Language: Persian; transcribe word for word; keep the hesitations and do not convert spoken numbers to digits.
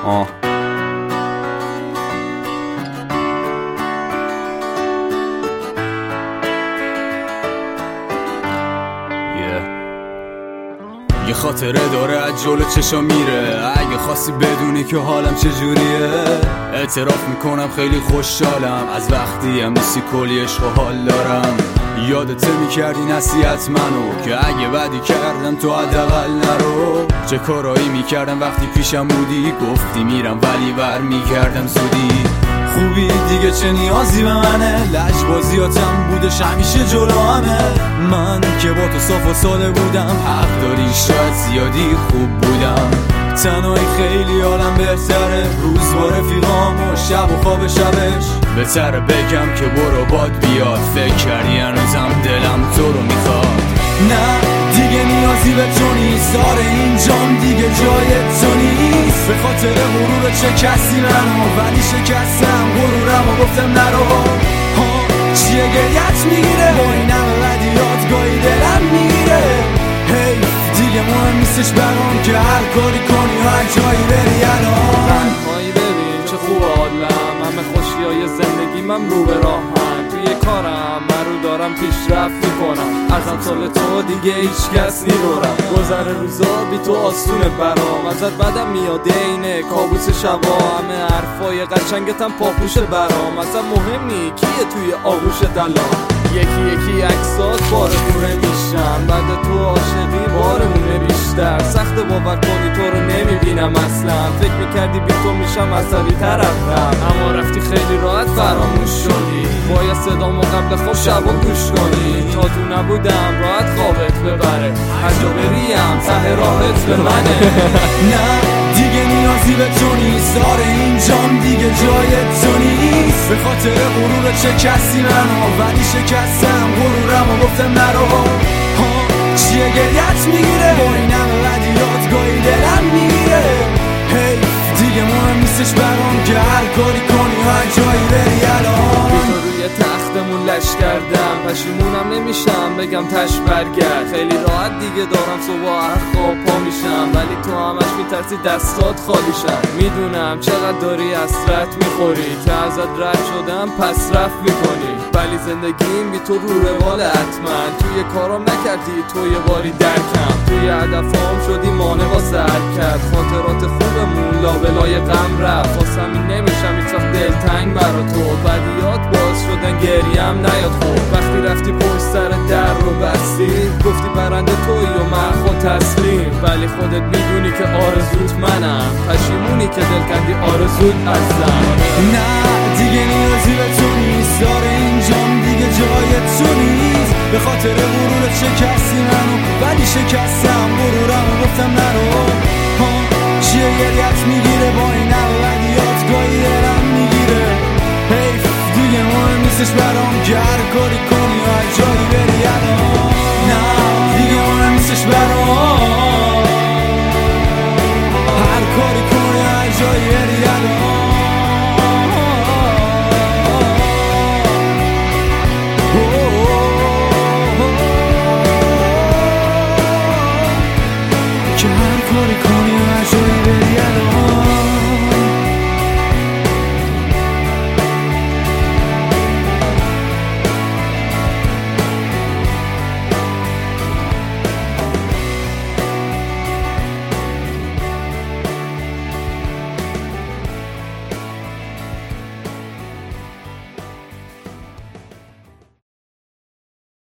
آه یه خاطره داره از جلو چشا میره، اگه خواستی بدونی که حالم چجوریه. اعتراف میکنم خیلی خوشحالم از وقتی هم نیستی، کلی عشق و حال دارم. یادت میکردی نصیحت منو که اگه بدی کردم تو حداقل نرو. چه کارایی میکردم وقتی پیشم بودی، گفتی میرم ولی بر میکردم زودی. خوبی دیگه چه نیازی به منه، لجبازیاتم بودش همیشه جلو همه. من که با تو صاف و ساده بودم، حق داری شاید زیادی خوب بودم. تنهایی خیلی حالم بهتره، روز با رفیقام و شب و خواب شبش. بهتره بگم که برو باد بیاد، فکر کردی هنوزم دلم تو رو میخواد. نه دیگه نیازی به تو نیست، آره این جام دیگه جای تو نیست. به خاطر غرور چه کسی منو، ولی شکستم غرورم و گفتم نرو. ها چیه گریت میگیره، با این همه بدیات گاهی دلم میگیره. حیف دیگه مهم نیستش برام که هر کاری کنی و هر جایی بری. الان تنهایی ببین چه خوب حالم، همه خوشی های زندگی من رو به راهم. توی کارم من رو دارم پیشرفت میکنم، از امثال تو دیگه هیچ کس نیرورم. گذر روزا بی تو آسونه برام، ازت بدم میاد اینه کابوس شبا. همه حرفای قشنگتم پاپوش برام، اصلا مهم نی کیه توی آغوش دلام. یکی یکی عکسات باره دوره میشم، بعد تو عاشقی بارمونه بیشتر. سخت باور کنی تو رو نمیبینم اصلا، فکر میکردی بی تو میشم عصبی تر رفتم. اما رفتی خیلی راحت فراموش شدی، باید صدامو قبل خواب شبا گوش کنی. تا تو نبودم راحت خوابت ببره، هر جا بریم ته راحت به منه. نه دیگه نیازی به تو نیست، آره این جام دیگه جای تو نیست. به خاطر غرور چه کسی منو، ولی شکستم غرورم و گفتم نرو. ها چیه گریت میگیره، با این همه بدیات گاهی دلم میگیره. حیف دیگه مهم نیستش برام که هر کاری کنی و هر جایی بری. الان روی تختمون لش کردم، پشیمونم نمیشم بگم تش برگرد. خیلی راحت دیگه دارم صبح خواب پا میشم، ولی تو همش میترسی دستات خالیشم. میدونم چقدر داری حسرت میخوری که ازت رد شدم پس رفت میکنی، ولی زندگیم بی تو رو روال حتما. توی کارام نکردی تو یه باری درکم، توی هدفام شدی مانع واسه حرکت. خاطرات خوبمون لابلای غم رفت، واسه همین نمیشم هیچ وقت دلتنگ برا تو. بدیات باعث شدن گریم نیاد خوب، وقتی رفتی پشت سر در رو بستی، گفتی برنده تویی و من خود تسلیم. ولی خودت میدونی که آرزوت منم، پشیمونی که دل کندی آرزوت ازم. نه دیگه نیازی به تو نیست، آره این جام دیگه جای تو نیست. به خاطر غرور چه کسی منو، ولی شکستم غرورم و گفتم نرو. ها چیه گریت میگیره، با این همه بدیات گاهی دلم میگیره. حیف دیگه مهم نیستش برام که هر کاری کنی و هر جایی بری.